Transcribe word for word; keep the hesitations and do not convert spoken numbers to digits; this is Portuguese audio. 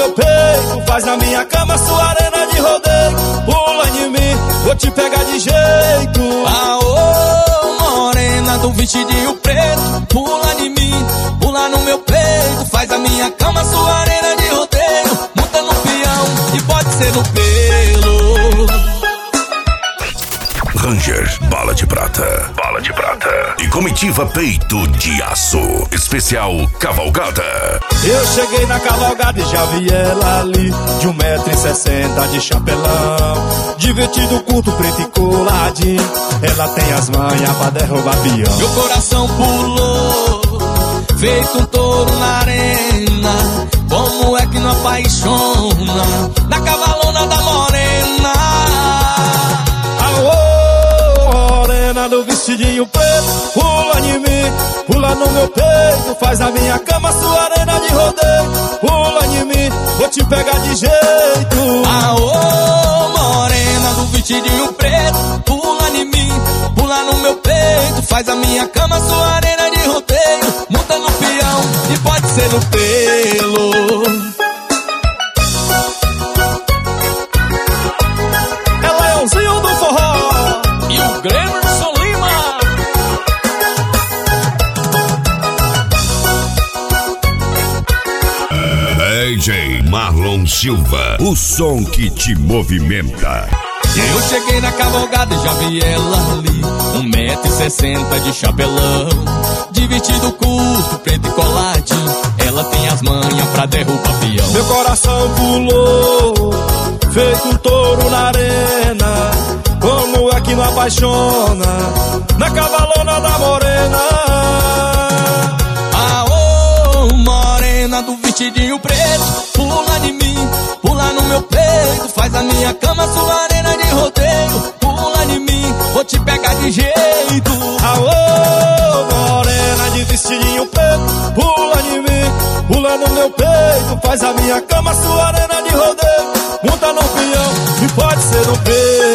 meu peito, faz na minha cama sua arena de rodeio. Pula em mim, vou te pegar de jeito. Aô, morena do vestidinho preto, pula em mim, pula no meu peito, faz a minha cama sua arena de rodeio. Monta no peão e pode ser no pelo. Rangers, bala de prata, bala de prata. E comitiva Peito de Aço, especial Cavalgada. Eu cheguei na cavalgada e já vi ela ali, de um metro e sessenta de chapelão, de vestido curto, preto e coladinho. Ela tem as manhas pra derrubar peão. Meu coração pulou, feito um touro na arena. Como é que não apaixona na cavalona da morena? Do vestidinho preto, pula em mim, pula no meu peito, faz a minha cama sua arena de rodeio. Pula em mim, vou te pegar de jeito. Aô, morena do vestidinho preto, pula em mim, pula no meu peito, faz a minha cama sua arena de rodeio. Monta no peão e pode ser no pelo. É Leãozinho do forró e o Glemerson Lima. D J Marlon Silva, o som que te movimenta. Eu cheguei na cavalgada e já vi ela ali, um metro e sessenta de chapelão, de vestido curto, preto e coladinho. Ela tem as manhas pra derrubar peão. Meu coração pulou, feito um touro na arena. Como é que não apaixona na cavalona da morena? Aô, morena do vestidinho preto, pula em mim, pula no meu peito, faz a minha cama sua arena de rodeio. Pula em mim, vou te pegar de jeito. Aô, morena de vestidinho preto, pula em mim, pula no meu peito, faz a minha cama sua arena de rodeio. Monta no peão e pode ser no peito.